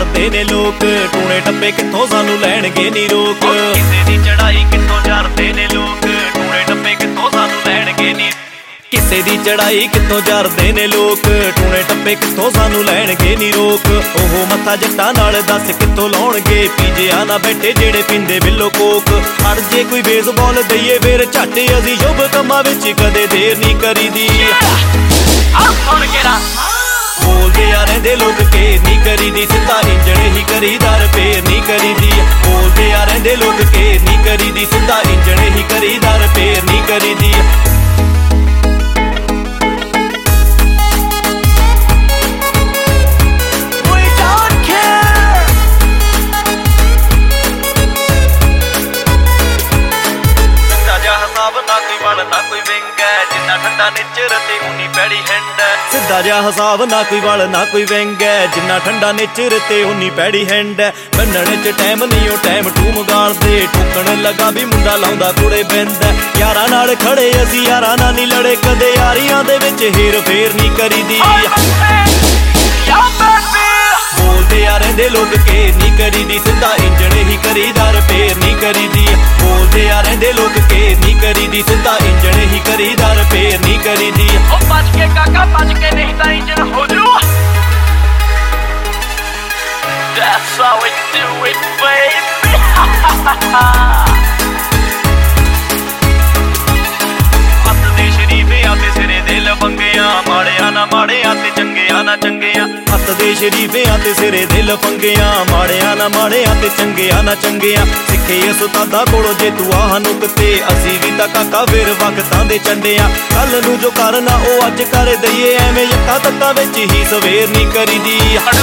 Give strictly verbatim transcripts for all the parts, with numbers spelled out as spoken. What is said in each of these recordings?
जरदे ने लोग टूने टप्पे कित्थों सानू लैणगे नी रोक। किसे दी चढ़ाई कित्थों जरदे ने लोग टूने टप्पे कित्थों सानू लैणगे नी। किसे दी चढ़ाई कित्थों जरदे ने लोग टूने टप्पे कित्थों सानू लैणगे नी रोक। ओह मत्था जट्टां नाल दस कित्थों लाउणगे पीजिया ना बैठे जेड़े पींदे बिल्लो कोक। अड़ जे कोई बेसबाल दईए फिर झट असीं शुभ कम्मां विच कदे देर नी करीदी। बोलदे आ रहिंदे लोग केर नी करीदी सिद्धा इंजण ही करीदा रिपेयर नी करीदी। बोलदे आ रहिंदे लोग केर नी करीदी सिद्धा इंजण ही करीदा रिपेयर नी करीदी। ना कोई विंग है जिन्ना ठंडा नेचर ते उन्नी पैड़ी हैंड। सीधा जिहा हिसाब ना कोई वल ना कोई विंग है जिन्ना ठंडा नेचर ते उन्नी पैड़ी हैंड। बन्नण च टाइम नहीं ओ टाइम टूम गालदे ठोकण लगा भी मुंडा लाउंदा कुड़े बिंद। यारां नाल खड़े असीं यारां नाल नहीं लड़े कदे यारियां दे विच हेर फेर नहीं करीदी। बोलदे आ रहिंदे लोग केर नी करीदी सिद्धा इंजण ही करीदा रिपेयर नी करीदी। बोलदे आ रहिंदे लोग केर नी करीदी सिद्धा इंजण ही करीदा रिपेयर नी करीदी। ओ बच के काका बच के नहीं तां इंजण हो जू। That's how we do it baby। हੱਥ ਦੇ ਸ਼ਰੀਫਿਆਂ ਤੇ ਸਿਰੇ ਦੇ ਲਫੰਗਿਆਂ ਮਾੜਿਆਂ ਨਾ ਮਾੜਿਆਂ ਤੇ ਚੰਗਿਆਂ ਨਾ ਚੰਗਿਆਂ। ਹੱਥ ਦੇ ਸ਼ਰੀਫਿਆਂ ਤੇ ਸਿਰੇ ਦੇ ਲਫੰਗਿਆਂ ਮਾੜਿਆਂ ਨਾ ਮਾੜਿਆਂ ਤੇ ਚੰਗਿਆਂ ਨਾ ਚੰਗਿਆਂ। ਸਿੱਖੇ ਉਸਤਾਦਾਂ ਕੋਲੋਂ ਜੇ ਤੂੰ ਆਹ ਨੁਕਤੇ ਅਸੀਂ ਵੀ ਤਾਂ ਕਾਕਾ ਫਿਰ ਵਕਤਾਂ ਦੇ ਚੰਡਿਆਂ। ਕੱਲ ਨੂੰ ਜੋ ਕਰਨਾ ਉਹ ਅੱਜ ਕਰ ਦਈਏ ਐਵੇਂ ਯੱਕਾਂ ਤੱਤਾਂ ਵਿੱਚ ਹੀ ਸਵੇਰ ਨਹੀਂ ਕਰੀਦੀ।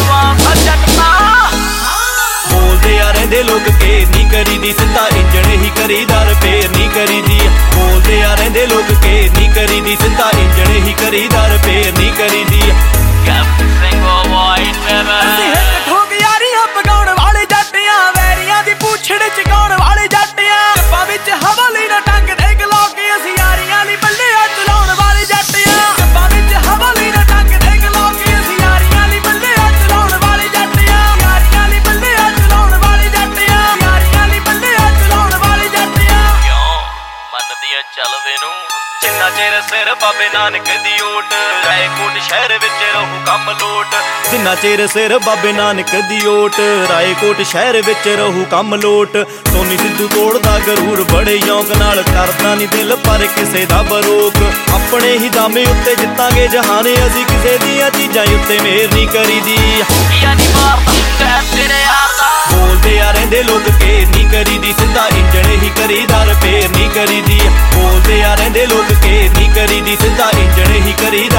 बोलदे आ रहिंदे लोग केर नी करीदी सिद्धा इंजण ही करीदा रिपेयर नी करीदी। बोलदे आ रहिंदे लोग केर नी करीदी सिद्धा इंजण ही करीदा रिपेयर नी करीदी। कैप्टन सिंह वाइट मेरा ਅਸੀਂ ਹਿੱਕ ਠੋਕ ਯਾਰੀਆਂ ਪਗਾਉਣ ਵਾਲੇ ਜੱਟਿਆਂ ਵੈਰੀਆਂ ਦੀ ਪੂਛੜ ਚਕਾਉਣ ਵਾਲੇ ਜੱਟਿਆਂ। ਕੱਪਾਂ ਵਿੱਚ ਹਵਾਲੀ ਨਾ ਟੰਗ ਦੇ ਗਲੋਕ ਅਸੀਂ ਯਾਰੀਆਂ ਲਈ ਬੱਲੇ ਚਲਾਉਣ ਵਾਲੇ ਜੱਟਿਆਂ। ਕੱਪਾਂ ਵਿੱਚ ਹਵਾਲੀ ਨਾ ਟੰਗ ਦੇ ਗਲੋਕ ਅਸੀਂ ਯਾਰੀਆਂ ਲਈ ਬੱਲੇ ਚਲਾਉਣ ਵਾਲੇ ਜੱਟਿਆਂ। ਯਾਰੀਆਂ ਲਈ ਬੱਲੇ ਚਲਾਉਣ ਵਾਲੇ ਜੱਟਿਆਂ। ਯਾਰੀਆਂ ਲਈ ਬੱਲੇ ਚਲਾਉਣ ਵਾਲੇ ਜੱਟਿਆਂ। ਕਿਉਂ ਮੰਨਦੀ ਐ ਚੱਲਦੇ ਨੂੰ ਜਿੰਨਾ ਚਿਰ ਸਿਰ ਬਾਬੇ ਨਾਨਕ ਦੀ ਓਟ ਰਾਏਕੋਟ ਸ਼ਹਿਰ ਵਿੱਚ ਰਹੂ ਕੰਮ ਲੋਟ। ਜਿੰਨਾ ਚਿਰ ਸਿਰ ਬਾਬੇ ਨਾਨਕ ਦੀ ਓਟ ਰਾਏਕੋਟ ਸ਼ਹਿਰ ਵਿੱਚ ਰਹੂ ਕੰਮ ਲੋਟ। ਸੋਨੀ ਸਿੱਧੂ ਤੋੜਦਾ ਗਰੂਰ ਬੜੇ ਯੌਂਕ ਨਾਲ ਕਰਦਾ ਨਹੀਂ ਦਿਲ ਪਰ ਕਿਸੇ ਦਾ ਬਰੋਕ। ਆਪਣੇ ਹੀ ਦਾਮੇ ਉੱਤੇ ਜਿੱਤਾਂਗੇ ਜਹਾਨ ਅਸੀਂ ਕਿਸੇ ਦੀਆਂ ਚੀਜ਼ਾਂ ਉੱਤੇ ਮਿਹਰ ਨਹੀਂ ਕਰੀਦੀ। बोलदे आ रहिंदे लोग केर नी करीदी सिद्धा इंजण ही करीदा रिपेयर नी करीदी। बोलदे आ रहिंदे लोग केर नी करीदी सिद्धा इंजण ही करीदा